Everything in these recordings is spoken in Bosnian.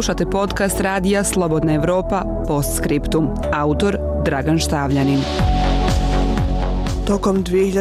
Slušate podcast radija Slobodna Evropa Postscriptum. Autor Dragan Štavljanin. Tokom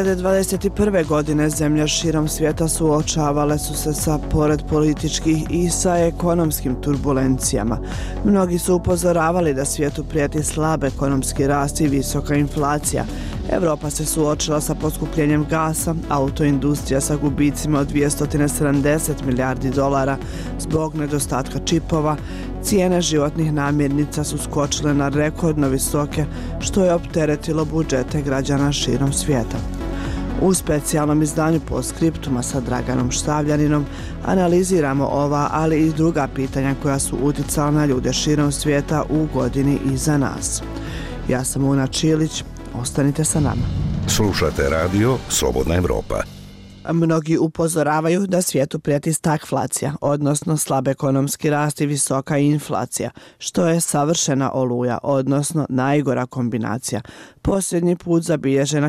2021. godine zemlje širom svijeta suočavale su se sa, pored političkih, i sa ekonomskim turbulencijama. Mnogi su upozoravali da svijetu prijeti slab ekonomski rast i visoka inflacija. Evropa se suočila sa poskupljenjem gasa, autoindustrija sa gubicima od 270 milijardi dolara zbog nedostatka čipova, cijene životnih namirnica su skočile na rekordno visoke, što je opteretilo budžete građana širom svijeta. U specijalnom izdanju Postscriptuma sa Draganom Štavljaninom analiziramo ova, ali i druga pitanja koja su uticala na ljude širom svijeta u godini iza nas. Ja sam Una Čilić, ostanite sa nama. Slušate radio Slobodna Evropa. Mnogi upozoravaju da svijetu prijeti stagflacija, odnosno slab ekonomski rast i visoka inflacija, što je savršena oluja, odnosno najgora kombinacija, posljednji put zabilježena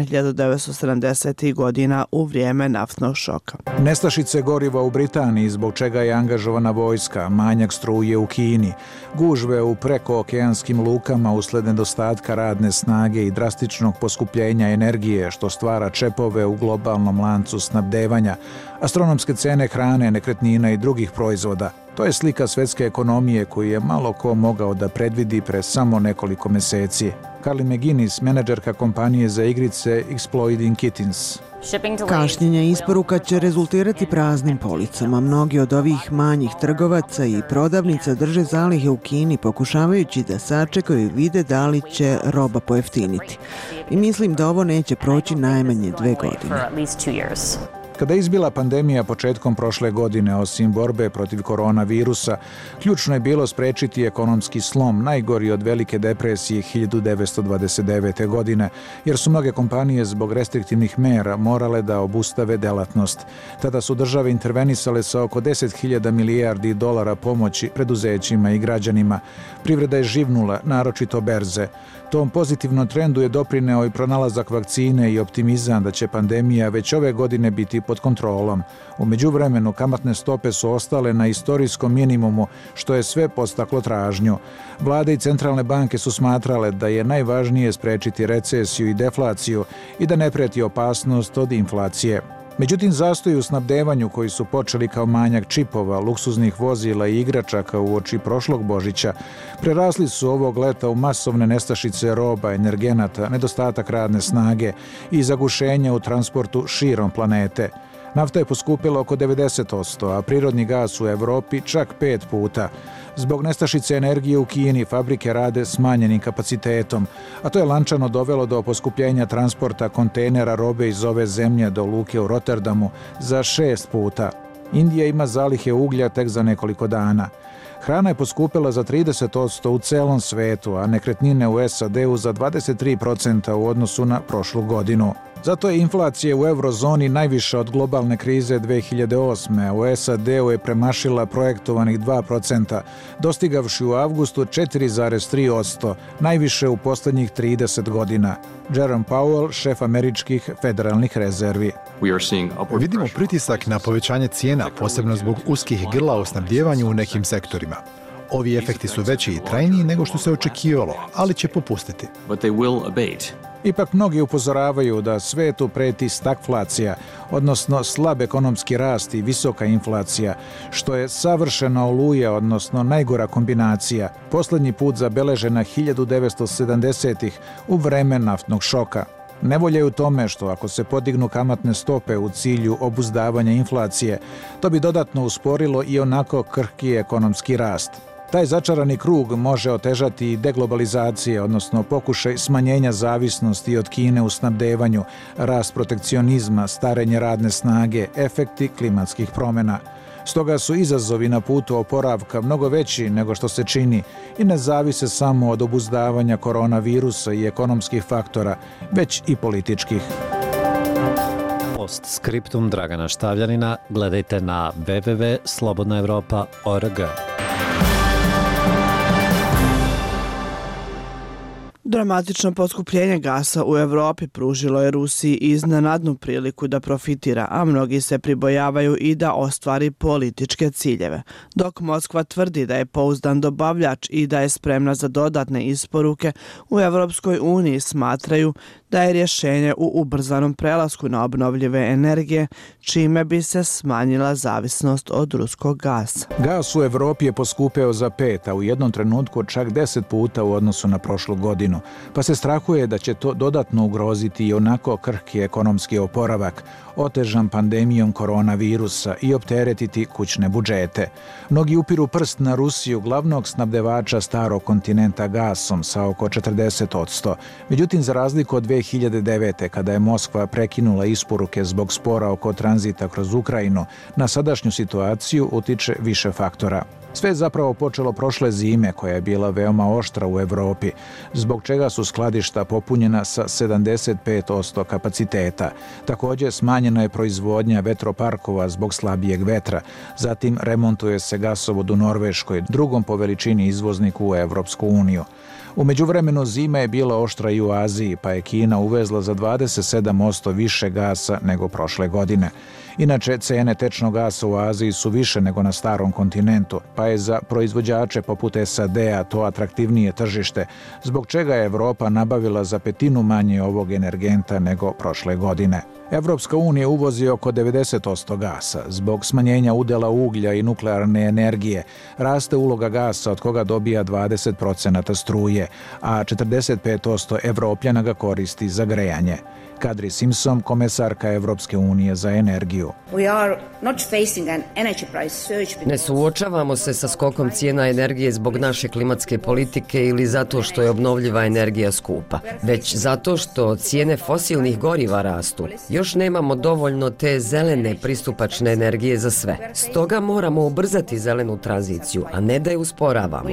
1970. godina u vrijeme naftnog šoka. Nestašice goriva u Britaniji, zbog čega je angažovana vojska, manjak struje u Kini, gužve u prekookeanskim lukama usled nedostatka radne snage i drastičnog poskupljenja energije, što stvara čepove u globalnom lancu snabdevanja, astronomske cene hrane, nekretnina i drugih proizvoda. To je slika svjetske ekonomije koju je malo ko mogao da predvidi pre samo nekoliko mjeseci. Carly McGuinness, menadžerka kompanije za igrice Exploding Kittens. Kašnjenje isporuka će rezultirati praznim policama. Mnogi od ovih manjih trgovaca i prodavnica drže zalihe u Kini, pokušavajući da sačekaju i vide da li će roba pojeftiniti. I mislim da ovo neće proći najmanje 2 godine. Kada je izbila pandemija početkom prošle godine, osim borbe protiv koronavirusa, ključno je bilo sprečiti ekonomski slom, najgori od velike depresije 1929. godine, jer su mnoge kompanije zbog restriktivnih mera morale da obustave delatnost. Tada su države intervenisale sa oko 10.000 milijardi dolara pomoći preduzećima i građanima. Privreda je živnula, naročito berze. Tom pozitivnom trendu je doprineo i pronalazak vakcine i optimizam da će pandemija već ove godine biti pod kontrolom. U međuvremenu kamatne stope su ostale na istorijskom minimumu, što je sve podstaklo tražnju. Vlade i centralne banke su smatrale da je najvažnije sprečiti recesiju i deflaciju i da ne prijeti opasnost od inflacije. Međutim, zastoji u snabdevanju koji su počeli kao manjak čipova, luksuznih vozila i igračaka uoči prošlog Božića, prerasli su ovog leta u masovne nestašice roba, energenata, nedostatak radne snage i zagušenja u transportu širom planete. Nafta je poskupila oko 90%, a prirodni gas u Evropi čak 5 puta. Zbog nestašice energije u Kini fabrike rade smanjenim kapacitetom, a to je lančano dovelo do poskupljenja transporta kontejnera robe iz ove zemlje do luke u Rotterdamu za 6 puta. Indija ima zalihe uglja tek za nekoliko dana. Hrana je poskupila za 30% u celom svetu, a nekretnine u SAD-u za 23% u odnosu na prošlu godinu. Zato je inflacija u eurozoni najviša od globalne krize 2008. a u SAD-u je premašila projektovanih 2%, dostigavši u avgustu 4,3%, najviše u posljednjih 30 godina. Jerome Powell, šef američkih federalnih rezervi. Vidimo pritisak na povećanje cijena, posebno zbog uskih grla u snabdjevanju u nekim sektorima. Ovi efekti su veći i trajniji nego što se očekivalo, ali će popustiti. Ipak mnogi upozoravaju da svetu preti stagflacija, odnosno slab ekonomski rast i visoka inflacija, što je savršena oluja, odnosno najgora kombinacija, posljednji put zabeležena 1970-ih u vreme naftnog šoka. Nevolja je u tome što ako se podignu kamatne stope u cilju obuzdavanja inflacije, to bi dodatno usporilo i onako krhki ekonomski rast. Taj začarani krug može otežati i deglobalizacije, odnosno pokušaj smanjenja zavisnosti od Kine u snabdevanju, rast protekcionizma, starenje radne snage, efekti klimatskih promjena. Stoga su izazovi na putu oporavka mnogo veći nego što se čini i ne zavise samo od obuzdavanja koronavirusa i ekonomskih faktora, već i političkih. Postscriptum Dragana Štavljanina gledajte na www.slobodnaevropa.org. Dramatično poskupljenje gasa u Evropi pružilo je Rusiji iznenadnu priliku da profitira, a mnogi se pribojavaju i da ostvari političke ciljeve. Dok Moskva tvrdi da je pouzdan dobavljač i da je spremna za dodatne isporuke, u Evropskoj uniji smatraju da je rješenje u ubrzanom prelasku na obnovljive energije, čime bi se smanjila zavisnost od ruskog gasa. Gas u Evropi je poskupeo za 5, a u jednom trenutku čak 10 puta u odnosu na prošlu godinu, pa se strahuje da će to dodatno ugroziti i onako krhki ekonomski oporavak, otežan pandemijom koronavirusa i opteretiti kućne budžete. Mnogi upiru prst na Rusiju, glavnog snabdevača starog kontinenta gasom sa oko 40%. Međutim, za razliku od 2009. kada je Moskva prekinula isporuke zbog spora oko tranzita kroz Ukrajinu, na sadašnju situaciju utiče više faktora. Sve je zapravo počelo prošle zime, koja je bila veoma oštra u Evropi, zbog čega su skladišta popunjena sa 75% kapaciteta. Također smanjena je proizvodnja vetroparkova zbog slabijeg vetra. Zatim remontuje se gasovod u Norveškoj, drugom po veličini izvozniku u Evropsku uniju. U međuvremenu zima je bila oštra i u Aziji, pa je Kina uvezla za 27% više gasa nego prošle godine. Inače, cene tečnog gasa u Aziji su više nego na starom kontinentu, pa je za proizvođače poput SAD-a to atraktivnije tržište, zbog čega je Evropa nabavila za 1/5 manje ovog energenta nego prošle godine. Evropska unija uvozi oko 90% gasa. Zbog smanjenja udjela uglja i nuklearne energije raste uloga gasa od koga dobija 20% struje, a 45% Evropljana ga koristi za grejanje. Kadri Simpson, komesarka Evropske unije za energiju. Ne suočavamo se sa skokom cijena energije zbog naše klimatske politike ili zato što je obnovljiva energija skupa, već zato što cijene fosilnih goriva rastu. Još nemamo dovoljno te zelene pristupačne energije za sve. Stoga moramo ubrzati zelenu tranziciju, a ne da je usporavamo.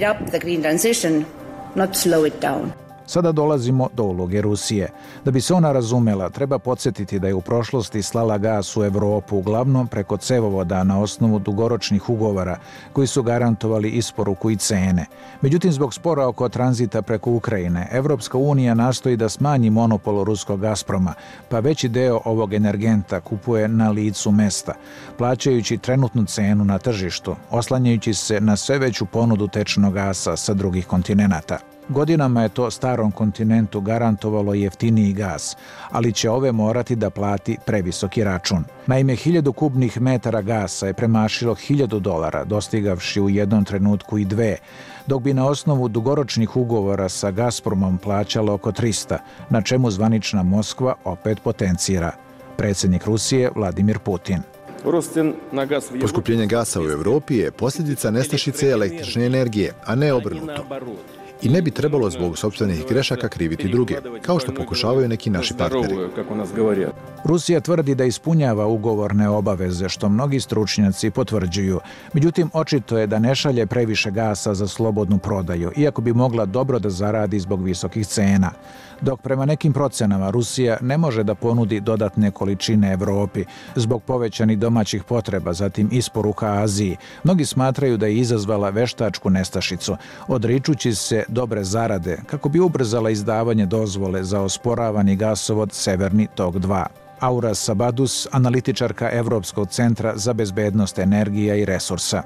Sada dolazimo do uloge Rusije. Da bi se ona razumela, treba podsjetiti da je u prošlosti slala gas u Evropu uglavnom preko cevovoda na osnovu dugoročnih ugovora koji su garantovali isporuku i cene. Međutim, zbog spora oko tranzita preko Ukrajine, Evropska unija nastoji da smanji monopol ruskog Gazproma, pa veći deo ovog energenta kupuje na licu mesta, plaćajući trenutnu cenu na tržištu, oslanjajući se na sve veću ponudu tečnog gasa sa drugih kontinenata. Godinama je to starom kontinentu garantovalo jeftiniji gas, ali će ove morati da plati previsoki račun. Naime, 1000 kubnih metara gasa je premašilo $1000, dostigavši u jednom trenutku i 2, dok bi na osnovu dugoročnih ugovora sa Gazpromom plaćalo oko 300, na čemu zvanična Moskva opet potencira. Predsjednik Rusije Vladimir Putin. Poskupljenje gasa u Evropi je posljedica nestašice električne energije, a ne obrnuto. I ne bi trebalo zbog sopstvenih grešaka kriviti druge, kao što pokušavaju neki naši partneri. Rusija tvrdi da ispunjava ugovorne obaveze, što mnogi stručnjaci potvrđuju. Međutim, očito je da ne šalje previše gasa za slobodnu prodaju, iako bi mogla dobro da zaradi zbog visokih cena. Dok prema nekim procenama Rusija ne može da ponudi dodatne količine Evropi zbog povećanih domaćih potreba, zatim isporuka Aziji, mnogi smatraju da je izazvala veštačku nestašicu, odričući se dobre zarade kako bi ubrzala izdavanje dozvole za osporavani gasovod Severni tok 2. Aura Sabadus, analitičarka Evropskog centra za bezbednost energija i resursa.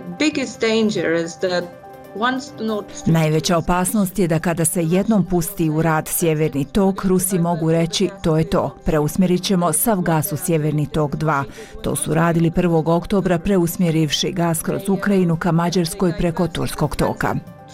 Najveća opasnost je da kada se jednom pusti u rad Sjeverni tok, Rusi mogu reći to je to. Preusmjerit ćemo sav gas u Sjeverni tok 2. To su radili 1. oktobra preusmjerivši gas kroz Ukrajinu ka Mađarskoj preko Turskog toka.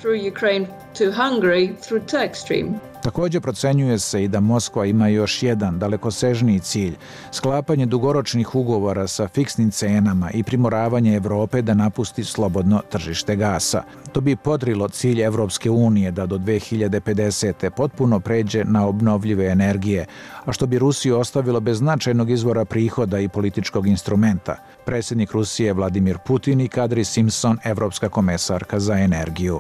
Također procenjuje se i da Moskva ima još jedan dalekosežniji cilj, sklapanje dugoročnih ugovora sa fiksnim cenama i primoravanje Evrope da napusti slobodno tržište gasa. To bi podrilo cilj Evropske unije da do 2050. potpuno pređe na obnovljive energije, a što bi Rusiju ostavilo bez značajnog izvora prihoda i političkog instrumenta. Predsjednik Rusije Vladimir Putin i Kadri Simpson, evropska komesarka za energiju.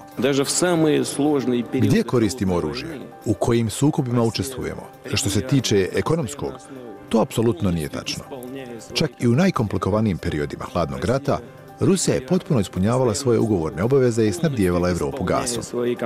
Gdje koristimo oružje? U kojim sukobima učestvujemo? Što se tiče ekonomskog, to apsolutno nije tačno. Čak i u najkomplikovanijim periodima hladnog rata, Rusija je potpuno ispunjavala svoje ugovorne obaveze i snabdijevala Evropu gasom.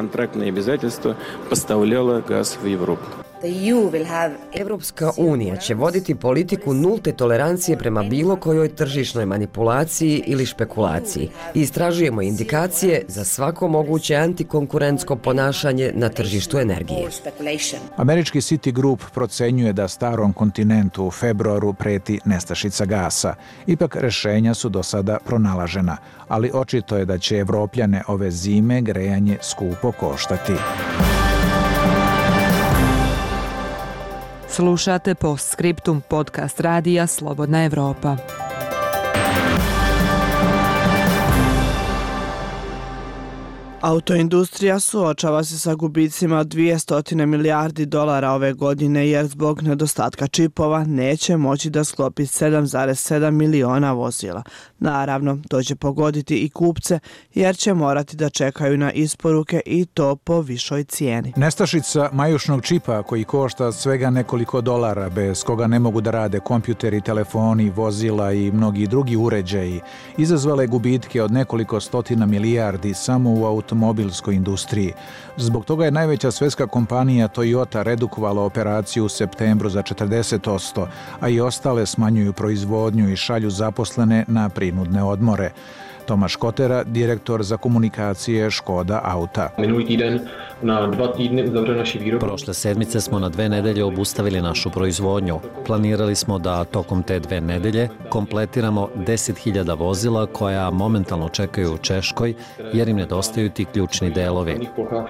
Evropska unija će voditi politiku nulte tolerancije prema bilo kojoj tržišnoj manipulaciji ili špekulaciji. Istražujemo indikacije za svako moguće antikonkurentsko ponašanje na tržištu energije. Američki Citigroup procenjuje da starom kontinentu u februaru preti nestašica gasa. Ipak rešenja su do sada pronalažena, ali očito je da će Evropljane ove zime grejanje skupo koštati. Slušate Postscriptum, podcast radija Slobodna Evropa. Autoindustrija suočava se sa gubicima od 200 milijardi dolara ove godine jer zbog nedostatka čipova neće moći da sklopi 7,7 miliona vozila. Naravno, to će pogoditi i kupce jer će morati da čekaju na isporuke i to po višoj cijeni. Nestašica majušnog čipa koji košta svega nekoliko dolara, bez koga ne mogu da rade kompjuteri, telefoni, vozila i mnogi drugi uređaji, izazvale je gubitke od nekoliko stotina milijardi samo u automobilskoj industriji. Zbog toga je najveća svetska kompanija Toyota redukovala operaciju u septembru za 40%, a i ostale smanjuju proizvodnju i šalju zaposlene na prinudne odmore. Tomaš Kotera, direktor za komunikacije Škoda Auta. Prošle sedmice smo na 2 nedelje obustavili našu proizvodnju. Planirali smo da tokom te 2 nedelje kompletiramo 10.000 vozila koja momentalno čekaju u Češkoj jer im nedostaju ti ključni delovi.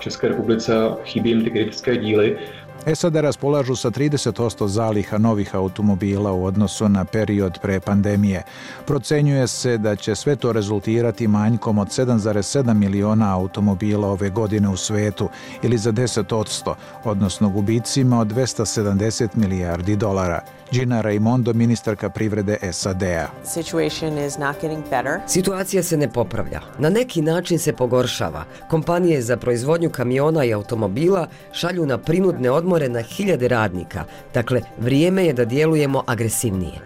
SAD raspolažu sa 30% zaliha novih automobila u odnosu na period pre pandemije. Procenjuje se da će sve to rezultirati manjkom od 7,7 miliona automobila ove godine u svetu ili za 10%, odnosno gubicima od 270 milijardi dolara. Gina Raimondo, ministarka privrede SAD-a. Situacija se ne popravlja. Na neki način se pogoršava. Kompanije za proizvodnju kamiona i automobila šalju na prinudne odmore na hiljade radnika. Dakle, vrijeme je da djelujemo agresivnije.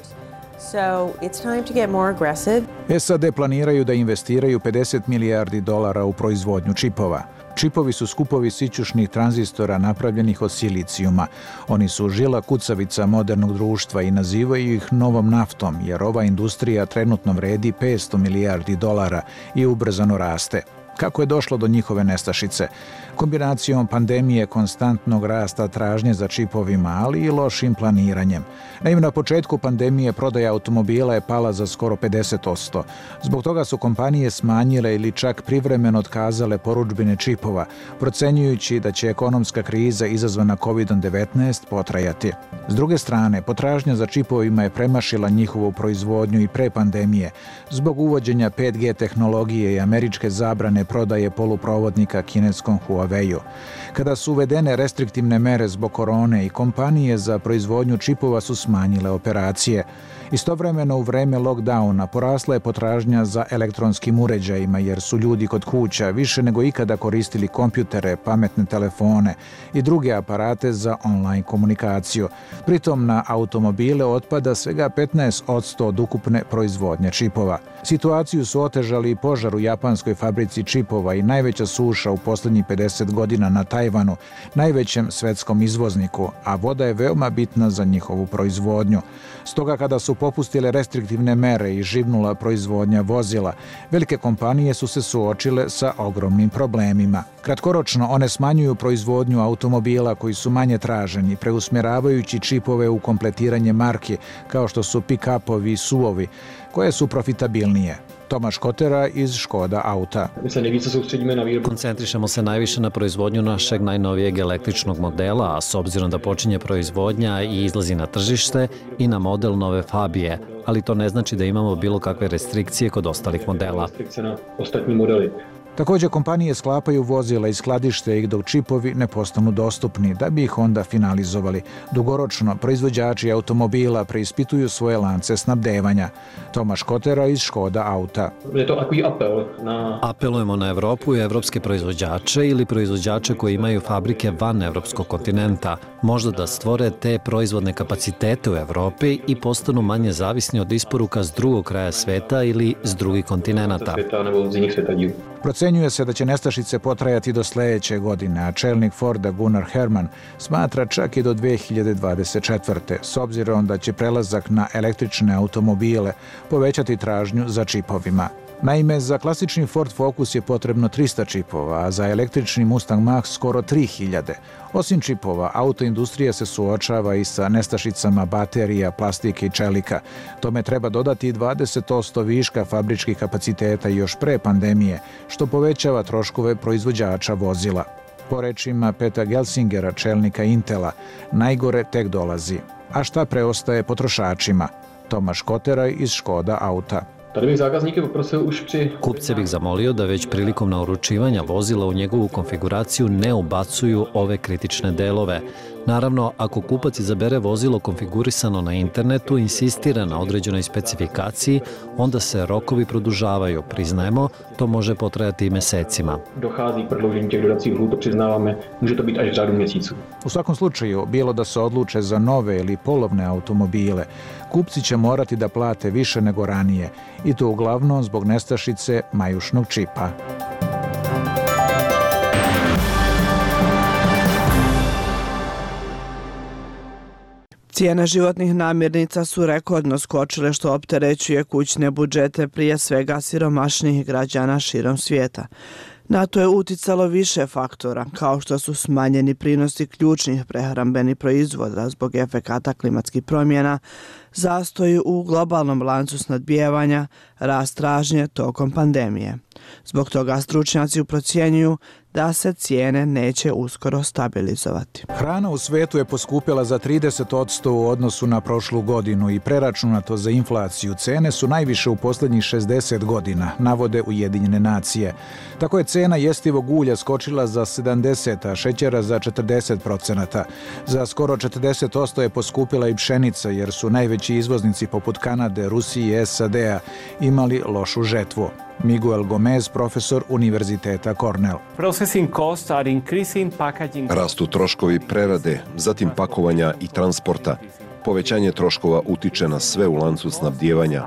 SAD planiraju da investiraju 50 milijardi dolara u proizvodnju čipova. Čipovi su skupovi sićušnih tranzistora napravljenih od silicijuma. Oni su žila kucavica modernog društva i nazivaju ih novom naftom, jer ova industrija trenutno vredi 500 milijardi dolara i ubrzano raste. Kako je došlo do njihove nestašice? Kombinacijom pandemije, konstantnog rasta tražnje za čipovima, ali i lošim planiranjem. Naime, na početku pandemije prodaja automobila je pala za skoro 50%. Zbog toga su kompanije smanjile ili čak privremeno otkazale porudžbine čipova, procenjujući da će ekonomska kriza izazvana COVID-19 potrajati. S druge strane, potražnja za čipovima je premašila njihovu proizvodnju i pre pandemije, zbog uvođenja 5G tehnologije i američke zabrane prodaje poluprovodnika kineskom Huawei-u. Kada su uvedene restriktivne mere zbog korone i kompanije za proizvodnju čipova su smanjile operacije. Istovremeno u vreme lockdowna porasla je potražnja za elektronskim uređajima jer su ljudi kod kuća više nego ikada koristili kompjutere, pametne telefone i druge aparate za online komunikaciju. Pritom na automobile otpada svega 15% od ukupne proizvodnje čipova. Situaciju su otežali i požar u japanskoj fabrici čipova i najveća suša u posljednjih 50 godina na Tajvanu, najvećem svetskom izvozniku, a voda je veoma bitna za njihovu proizvodnju. Stoga kada su popustile restriktivne mere i živnula proizvodnja vozila, velike kompanije su se suočile sa ogromnim problemima. Kratkoročno one smanjuju proizvodnju automobila koji su manje traženi, preusmjeravajući čipove u kompletiranje marke kao što su pick-upovi i SUV-ovi, koje su profitabilnije. Tomaš Kotera iz Škoda Auta. Koncentrišemo se najviše na proizvodnju našeg najnovijeg električnog modela, a s obzirom da počinje proizvodnja i izlazi na tržište i na model nove Fabije, ali to ne znači da imamo bilo kakve restrikcije kod ostalih modela. Također kompanije sklapaju vozila i skladište ih dok čipovi ne postanu dostupni, da bi ih onda finalizovali. Dugoročno, proizvođači automobila preispituju svoje lance snabdevanja. Tomaš Kotera iz Škoda Auta. Apelujemo na Evropu i evropske proizvođače ili proizvođače koji imaju fabrike van evropskog kontinenta, možda da stvore te proizvodne kapacitete u Evropi i postanu manje zavisni od isporuka s drugog kraja sveta ili s drugih kontinenata. Procenjuje se da će nestašice potrajati do sljedeće godine, a čelnik Forda Gunnar Herman smatra čak i do 2024. s obzirom da će prelazak na električne automobile povećati tražnju za čipovima. Naime, za klasični Ford Focus je potrebno 300 čipova, a za električni Mustang Mach skoro 3000. Osim čipova, autoindustrija se suočava i sa nestašicama baterija, plastike i čelika. Tome treba dodati i 20% viška fabričkih kapaciteta još pre pandemije, što povećava troškove proizvođača vozila. Po rečima Peta Gelsingera, čelnika Intela, najgore tek dolazi. A šta preostaje potrošačima? Tomaš Koteraj iz Škoda Auta. Kupce bih zamolio da već prilikom nauručivanja vozila u njegovu konfiguraciju ne ubacuju ove kritične delove. Naravno, ako kupac izabere vozilo konfigurisano na internetu, insistira na određenoj specifikaciji, onda se rokovi produžavaju. Priznajemo, to može potrajati i mesecima. U svakom slučaju, bilo da se odluče za nove ili polovne automobile, kupci će morati da plate više nego ranije, i to uglavnom zbog nestašice majušnog čipa. Cijene životnih namirnica su rekordno skočile, što opterećuje kućne budžete prije svega siromašnijih građana širom svijeta. Na to je uticalo više faktora, kao što su smanjeni prinosi ključnih prehrambenih proizvoda zbog efekata klimatskih promjena, zastoji u globalnom lancu snabdijevanja, rast tražnje tokom pandemije. Zbog toga stručnjaci procjenjuju da se cijene neće uskoro stabilizovati. Hrana u svetu je poskupjela za 30% u odnosu na prošlu godinu i preračunato za inflaciju. Cene su najviše u posljednjih 60 godina, navode Ujedinjene nacije. Tako je cena jestivog ulja skočila za 70%, a šećera za 40%. Za skoro 40% je poskupila i pšenica, jer su najveći izvoznici poput Kanade, Rusije i SAD-a imali lošu žetvu. Miguel Gomez, profesor Univerziteta Cornell. Rastu troškovi prerade, zatim pakovanja i transporta. Povećanje troškova utiče na sve u lancu snabdijevanja.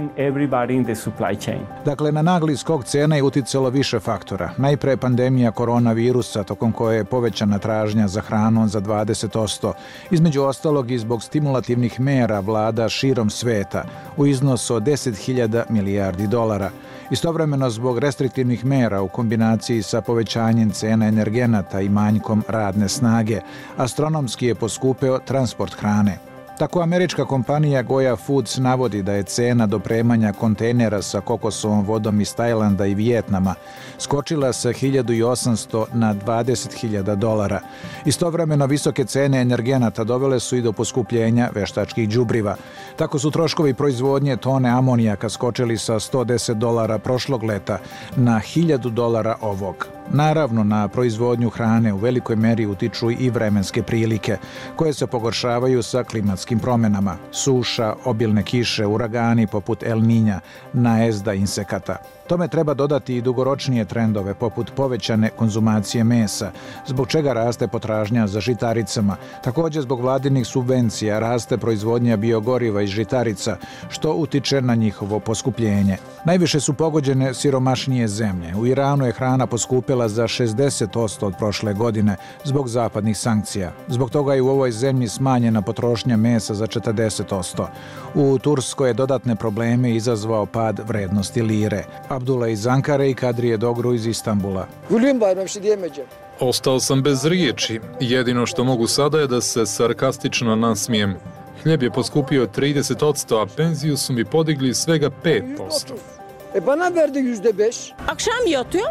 Dakle, na nagli skok cena je uticalo više faktora. Najpre pandemija koronavirusa, tokom koje je povećana tražnja za hranom za 20%, između ostalog i zbog stimulativnih mera vlada širom sveta u iznosu od 10.000 milijardi dolara. Istovremeno zbog restriktivnih mera u kombinaciji sa povećanjem cena energenata i manjkom radne snage, astronomski je poskupeo transport hrane. Tako američka kompanija Goya Foods navodi da je cena dopremanja kontejnera sa kokosovom vodom iz Tajlanda i Vijetnama skočila sa 1.800 na 20.000 dolara. Istovremeno visoke cene energenata dovele su i do poskupljenja veštačkih đubriva. Tako su troškovi proizvodnje tone amonijaka skočili sa 110 dolara prošlog leta na 1.000 dolara ovog. Naravno, na proizvodnju hrane u velikoj meri utiču i vremenske prilike, koje se pogoršavaju sa klimatskim promjenama. Suša, obilne kiše, uragani poput El Niña, najezda insekata. Tome treba dodati i dugoročnije trendove poput povećane konzumacije mesa, zbog čega raste potražnja za žitaricama. Također zbog vladinih subvencija raste proizvodnja biogoriva iz žitarica, što utiče na njihovo poskupljenje. Najviše su pogođene siromašnije zemlje. U Iranu je hrana poskupila za 60% od prošle godine zbog zapadnih sankcija. Zbog toga je u ovoj zemlji smanjena potrošnja mesa za 40%. U Turskoj je dodatne probleme izazvao pad vrednosti lire. Abdullah iz Ankare i Kadrije Dogru iz Istanbula. Ostao sam bez riječi. Jedino što mogu sada je da se sarkastično nasmijem. Hljeb je poskupio 30%, a penziju su mi podigli svega 5%. Bana verdi %5. Akşam yatıyor.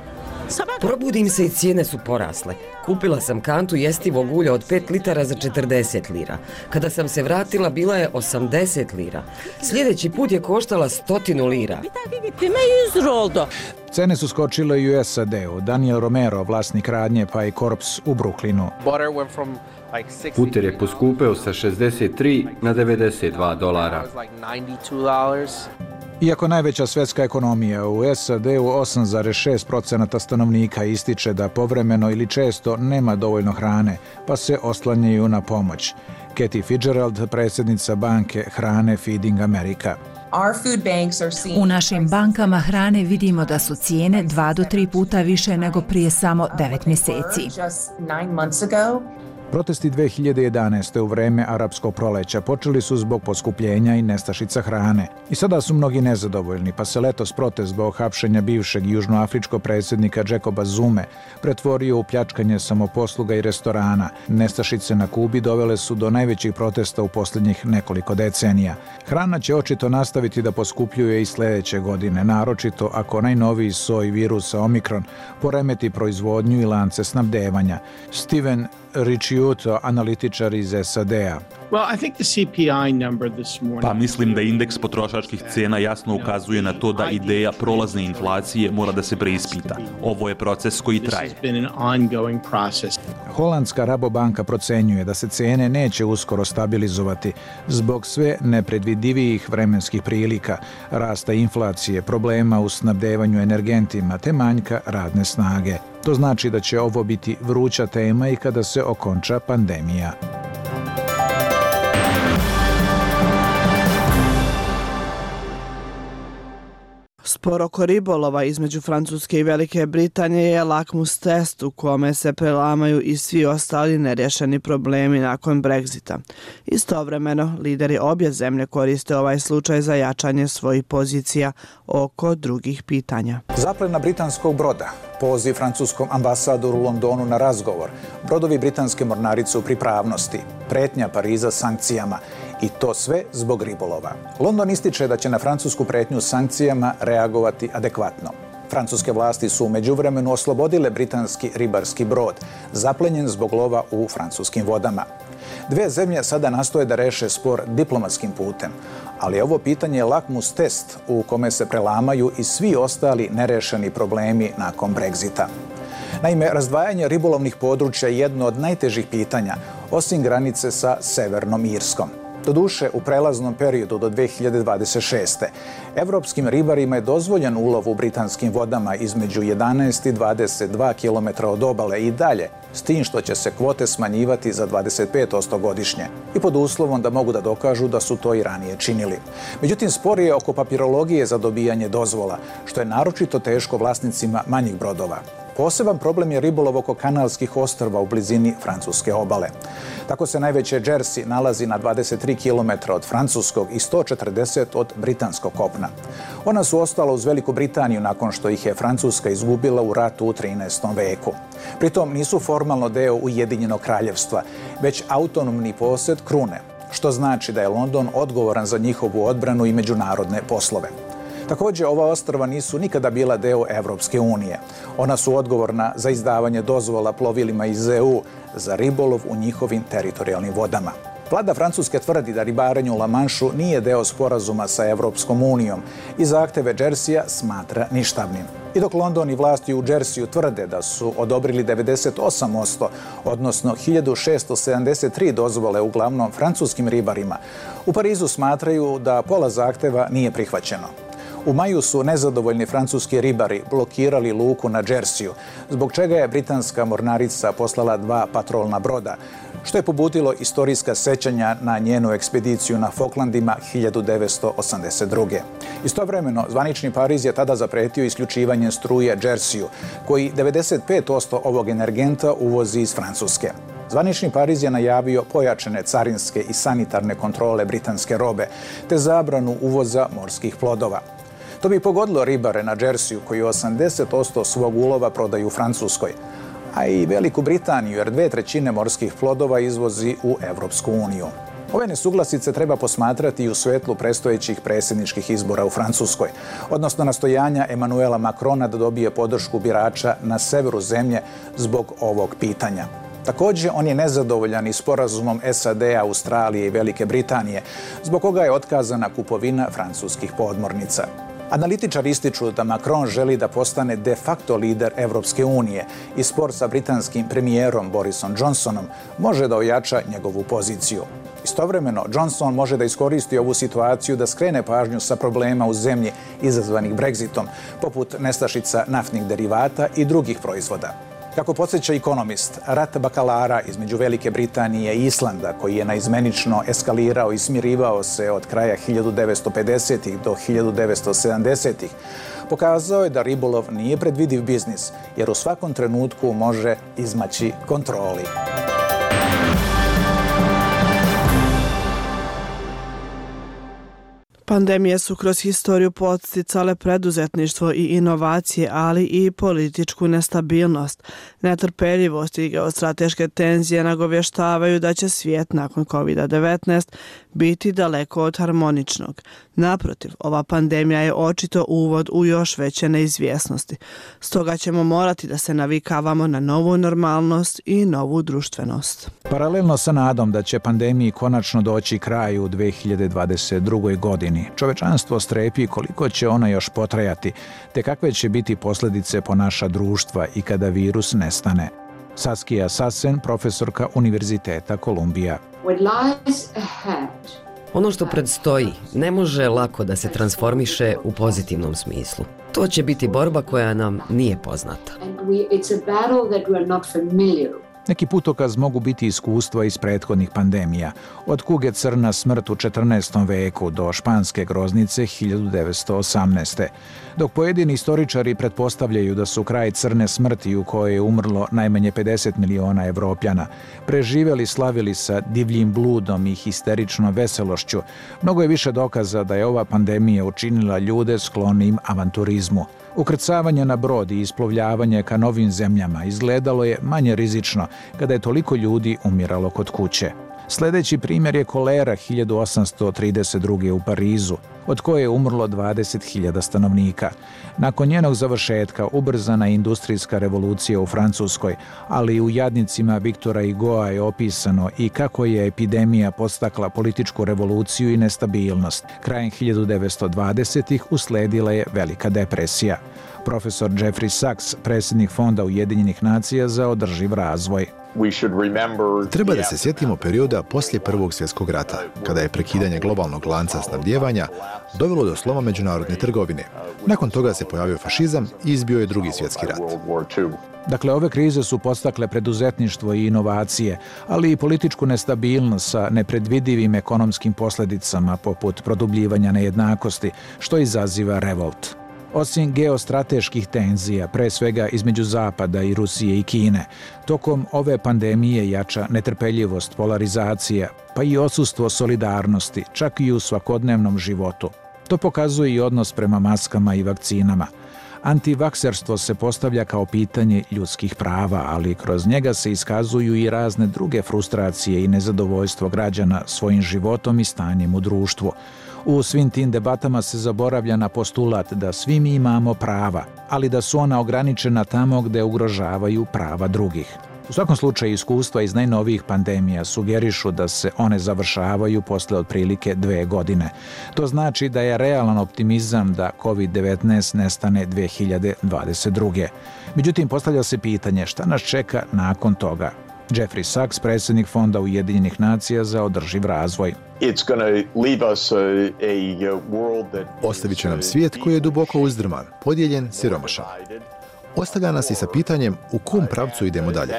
Probudim se i cijene su porasle. Kupila sam kantu jestivog ulja od 5 litara za 40 lira. Kada sam se vratila, bila je 80 lira. Sljedeći put je koštala 100 lira. Cene su skočile i u SAD-u. Daniel Romero, vlasnik radnje Pi Corps u Brooklynu. Puter je poskupeo sa 63 na $92. Iako najveća svetska ekonomija u SAD-u 8,6% stanovnika ističe da povremeno ili često nema dovoljno hrane, pa se oslanjaju na pomoć. Kathy Fitzgerald, predsjednica banke hrane Feeding America. U našim bankama hrane vidimo da su cijene 2 do 3 puta više nego prije samo 9 mjeseci. Protesti 2011. u vreme arapskog proleća počeli su zbog poskupljenja i nestašica hrane. I sada su mnogi nezadovoljni, pa se letos protest zbog hapšenja bivšeg južnoafričkog predsjednika Jacoba Zume pretvorio u pljačkanje samoposluga i restorana. Nestašice na Kubi dovele su do najvećih protesta u posljednjih nekoliko decenija. Hrana će očito nastaviti da poskupljuje i sljedeće godine, naročito ako najnoviji soj virusa Omikron poremeti proizvodnju i lance snabdevanja. Steven Ricciuto, analitičar iz SAD-a. Pa mislim da indeks potrošačkih cijena jasno ukazuje na to da ideja prolazne inflacije mora da se preispita. Ovo je proces koji traje. Holandska Rabobanka procenjuje da se cijene neće uskoro stabilizovati zbog sve nepredvidivijih vremenskih prilika, rasta inflacije, problema u snabdevanju energentima te manjka radne snage. To znači da će ovo biti vruća tema i kada se okonča pandemija. Spor oko ribolova između Francuske i Velike Britanije je lakmus test u kome se prelamaju i svi ostali nerješeni problemi nakon Brexita. Istovremeno, lideri obje zemlje koriste ovaj slučaj za jačanje svojih pozicija oko drugih pitanja. Zaplena britanskog broda, poziv francuskom ambasadoru u Londonu na razgovor, brodovi britanske mornarice u pripravnosti, pretnja Pariza sankcijama i to sve zbog ribolova. London ističe da će na francusku pretnju sankcijama reagovati adekvatno. Francuske vlasti su u međuvremenu oslobodile britanski ribarski brod, zaplenjen zbog lova u francuskim vodama. Dve zemlje sada nastoje da reše spor diplomatskim putem, ali ovo pitanje je lakmus test u kome se prelamaju i svi ostali nerešeni problemi nakon Brexita. Naime, razdvajanje ribolovnih područja je jedno od najtežih pitanja, osim granice sa Severnom Irskom. Doduše, u prelaznom periodu do 2026. evropskim ribarima je dozvoljen ulov u britanskim vodama između 11 i 22 km od obale i dalje, s tim što će se kvote smanjivati za 25% godišnje i pod uslovom da mogu da dokažu da su to i ranije činili. Međutim, spor je oko papirologije za dobijanje dozvola, što je naročito teško vlasnicima manjih brodova. Poseban problem je ribolov oko kanalskih ostrva u blizini francuske obale. Tako se najveće Jersey nalazi na 23 km od francuskog i 140 od britanskog kopna. Ona su ostala uz Veliku Britaniju nakon što ih je Francuska izgubila u ratu u 13. veku. Pritom nisu formalno deo Ujedinjenog kraljevstva, već autonomni posjed krune, što znači da je London odgovoran za njihovu odbranu i međunarodne poslove. Također, ova ostrva nisu nikada bila deo Evropske unije. Ona su odgovorna za izdavanje dozvola plovilima iz EU za ribolov u njihovim teritorijalnim vodama. Vlada Francuske tvrdi da ribarenje u La Manšu nije deo sporazuma sa Evropskom unijom i zahteve Jerseya smatra ništavnim. I dok London i vlasti u Jerseyu tvrde da su odobrili 98%, odnosno 1673 dozvole uglavnom francuskim ribarima, u Parizu smatraju da pola zahteva nije prihvaćeno. U maju su nezadovoljni francuski ribari blokirali luku na Jerseyu, zbog čega je britanska mornarica poslala 2 patrolna broda, što je pobudilo istorijska sećanja na njenu ekspediciju na Falklandima 1982. Istovremeno, zvanični Pariz je tada zapretio isključivanje struje Jerseyu, koji 95% ovog energenta uvozi iz Francuske. Zvanični Pariz je najavio pojačane carinske i sanitarne kontrole britanske robe, te zabranu uvoza morskih plodova. To bi pogodilo ribare na Jerseyu koji 80% svog ulova prodaju u Francuskoj, a i Veliku Britaniju jer 2/3 morskih plodova izvozi u Evropsku uniju. Ove nesuglasice treba posmatrati i u svetlu predstojećih predsjedničkih izbora u Francuskoj, odnosno nastojanja Emmanuela Macrona da dobije podršku birača na severu zemlje zbog ovog pitanja. Također, on je nezadovoljan i sporazumom SAD, Australije i Velike Britanije, zbog koga je otkazana kupovina francuskih podmornica. Analitičari ističu da Macron želi da postane de facto lider Evropske unije i spor sa britanskim premijerom Borisom Johnsonom može da ojača njegovu poziciju. Istovremeno, Johnson može da iskoristi ovu situaciju da skrene pažnju sa problema u zemlji izazvanih Brexitom, poput nestašica naftnih derivata i drugih proizvoda. Kako podsjeća Economist, rat bakalara između Velike Britanije i Islanda, koji je naizmenično eskalirao i smirivao se od kraja 1950-ih do 1970-ih, pokazao je da ribolov nije predvidiv biznis, jer u svakom trenutku može izmaći kontroli. Pandemije su kroz historiju podsticale preduzetništvo i inovacije, ali i političku nestabilnost. Netrpeljivost i geostrateške tenzije nagovještavaju da će svijet nakon COVID-19 biti daleko od harmoničnog. Naprotiv, ova pandemija je očito uvod u još veće neizvjesnosti. Stoga ćemo morati da se navikavamo na novu normalnost i novu društvenost. Paralelno sa nadom da će pandemiji konačno doći kraju u 2022. godini, čovečanstvo strepi koliko će ona još potrajati, te kakve će biti posljedice po naša društva i kada virus nestane. Saskia Sassen, profesorka Univerziteta Kolumbija. Ono što predstoji ne može lako da se transformiše u pozitivnom smislu. To će biti borba koja nam nije poznata. Neki putokaz mogu biti iskustva iz prethodnih pandemija, od kuge crna smrt u 14. veku do španske groznice 1918. Dok pojedini istoričari pretpostavljaju da su kraj crne smrti u kojoj je umrlo najmanje 50 miliona Evropljana, preživjeli slavili sa divljim bludom i histeričnom veselošću, mnogo je više dokaza da je ova pandemija učinila ljude sklonim avanturizmu. Ukrcavanje na brod i isplovljavanje ka novim zemljama izgledalo je manje rizično kada je toliko ljudi umiralo kod kuće. Sljedeći primjer je kolera 1832. u Parizu, od koje je umrlo 20.000 stanovnika. Nakon njenog završetka ubrzana je industrijska revolucija u Francuskoj, ali u Jadnicima Viktora Hugoa je opisano i kako je epidemija podstakla političku revoluciju i nestabilnost. Krajem 1920-ih usledila je velika depresija. Profesor Jeffrey Sachs, predsjednik Fonda Ujedinjenih nacija za održiv razvoj. Treba da se sjetimo perioda poslije Prvog svjetskog rata, kada je prekidanje globalnog lanca snabdijevanja dovelo do sloma međunarodne trgovine. Nakon toga se pojavio fašizam i izbio je Drugi svjetski rat. Dakle, ove krize su podstakle preduzetništvo i inovacije, ali i političku nestabilnost sa nepredvidivim ekonomskim posljedicama poput produbljivanja nejednakosti, što izaziva revolt. Osim geostrateških tenzija, pre svega između Zapada i Rusije i Kine, tokom ove pandemije jača netrpeljivost, polarizacija, pa i odsustvo solidarnosti, čak i u svakodnevnom životu. To pokazuje i odnos prema maskama i vakcinama. Antivakserstvo se postavlja kao pitanje ljudskih prava, ali kroz njega se iskazuju i razne druge frustracije i nezadovoljstvo građana svojim životom i stanjem u društvu. U svim tim debatama se zaboravlja na postulat da svi mi imamo prava, ali da su ona ograničena tamo gde ugrožavaju prava drugih. U svakom slučaju, iskustva iz najnovijih pandemija sugerišu da se one završavaju posle otprilike 2 godine. To znači da je realan optimizam da COVID-19 nestane 2022. Međutim, postavlja se pitanje šta nas čeka nakon toga. Jeffrey Sachs, predsjednik Fonda Ujedinjenih nacija za održiv razvoj. Ostavit će nam svijet koji je duboko uzdrman, podijeljen, siromašan. Ostavlja nas i sa pitanjem u kom pravcu idemo dalje.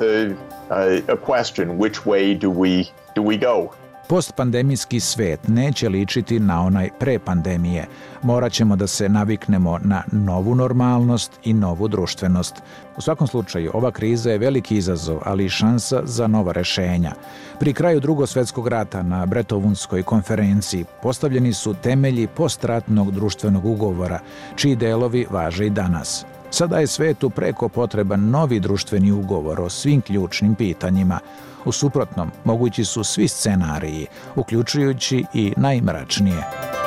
Postpandemijski svet neće ličiti na onaj pre pandemije. Morat ćemo da se naviknemo na novu normalnost i novu društvenost. U svakom slučaju, ova kriza je veliki izazov, ali i šansa za nova rešenja. Pri kraju Drugog svjetskog rata na Bretovunskoj konferenciji postavljeni su temelji postratnog društvenog ugovora, čiji delovi važe i danas. Sada je svetu preko potreban novi društveni ugovor o svim ključnim pitanjima. U suprotnom, mogući su svi scenariji, uključujući i najmračnije.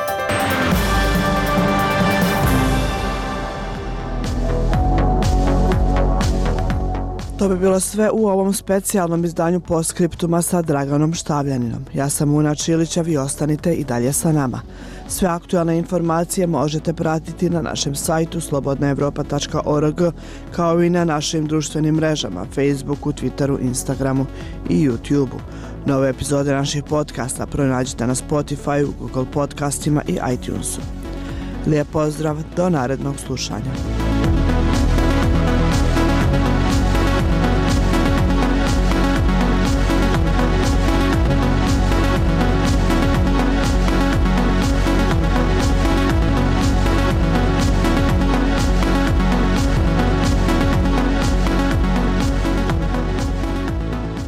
To bi bilo sve u ovom specijalnom izdanju Postscriptuma sa Draganom Štavljaninom. Ja sam Una Čilića, vi ostanite i dalje sa nama. Sve aktualne informacije možete pratiti na našem sajtu slobodnaevropa.org, kao i na našim društvenim mrežama, Facebooku, Twitteru, Instagramu i YouTubeu. Nove epizode naših podcasta pronađite na Spotify, Google podcastima i iTunesu. Lijep pozdrav, do narednog slušanja.